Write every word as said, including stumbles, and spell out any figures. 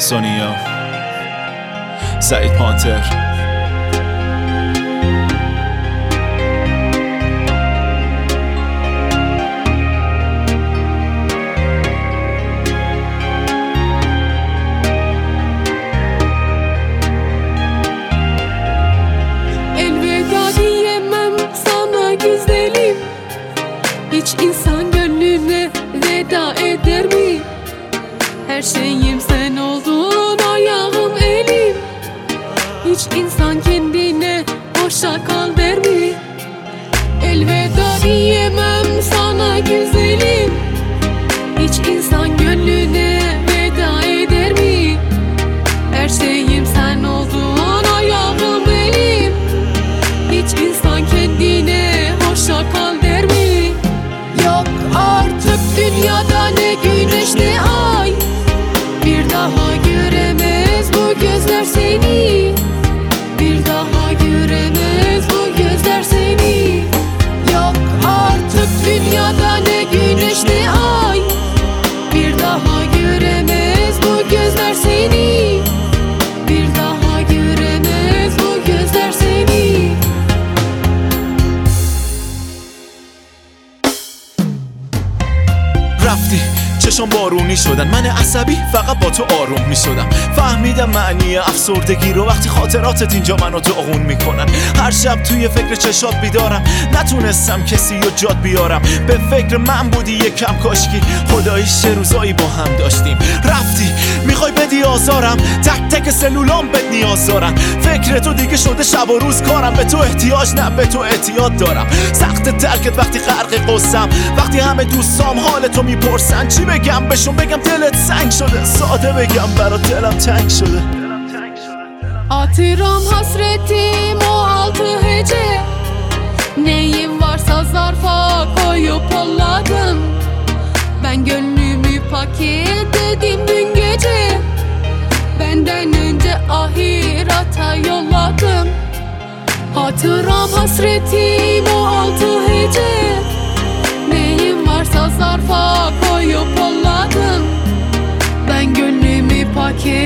سونیا، سعید پانتر. Hiç insan gönlüne veda eder mi? Her şeyim sen oldun, ayağım elim. Hiç insan kendine hoşça kal der mi? Elveda diyemem sana güzelim. Hiç insan gönlüne veda eder mi? Her şeyim sen oldun, ayağım elim. Hiç insan kendine hoşça kal der mi? Yok artık dünyada ne güneş ne ay, bir daha göremez bu gözler seni. Bir daha göremez bu gözler seni. Yok artık dünyada ne güneş ne ay, bir daha göremez bu gözler seni. Bir daha göremez bu gözler seni. رفتی چشم بارونی شدن، من عصبی فقط با تو آروم می شدم. فهمیدم معنی افسردگی رو وقتی خاطراتت اینجا منو داغون میکنن. هر شب توی فکر چشات بیدارم، نتونستم کسی رو جاد بیارم. به فکر من بودی یکم کاشکی، خدایی چه روزایی با هم داشتیم. رفتی میخوای بدی آزارم، تک تک سلولام بهت نیاز دارم. فکر تو دیگه شده شب و روز کارم، به تو احتیاج نه به تو اعتیاد دارم. سخت ترکت وقتی غرق قصم، وقتی همه دوستام حال تو میپرسن. چی بگم بهشون؟ بگم دلت سنگ شده، ساده بگم برا دلم تنگ شده. Hatıram hasretim o altı hece, neyim varsa zarfa koyup yolladım. Ben gönlümü paketledim dün gece, benden önce ahirata yolladım. Hatıram hasretim o altı hece, neyim varsa zarfa koyup yolladım. Ben gönlümü paket